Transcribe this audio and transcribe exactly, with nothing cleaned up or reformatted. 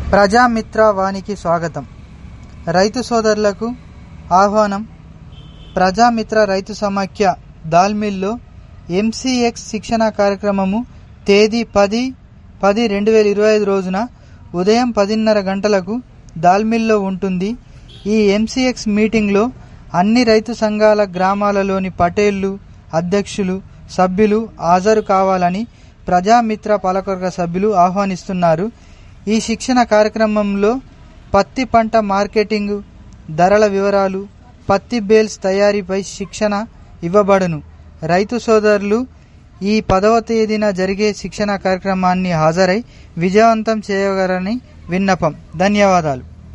ప్రజామిత్ర వానికి స్వాగతం. రైతు సోదరులకు ఆహ్వానం. ప్రజామిత్ర రైతు సమాఖ్య దాల్మిల్లో ఎంసీఎక్స్ శిక్షణ కార్యక్రమము తేదీ పది పది రెండు వేల ఇరవై ఐదు రోజున ఉదయం పదిన్నర గంటలకు దాల్మిల్లో ఉంటుంది. ఈ ఎంసీఎక్స్ మీటింగ్లో అన్ని రైతు సంఘాల గ్రామాలలోని పటేళ్లు, అధ్యక్షులు, సభ్యులు హాజరు కావాలని ప్రజామిత్ర పాలకవర్గ సభ్యులు ఆహ్వానిస్తున్నారు. ఈ శిక్షణ కార్యక్రమంలో పత్తి పంట మార్కెటింగ్, ధరల వివరాలు, పత్తి బేల్స్ తయారీపై శిక్షణ ఇవ్వబడును. రైతు సోదరులు ఈ పదవ తేదీన జరిగే శిక్షణ కార్యక్రమాన్ని హాజరై విజయవంతం చేయగలరని విన్నపం. ధన్యవాదాలు.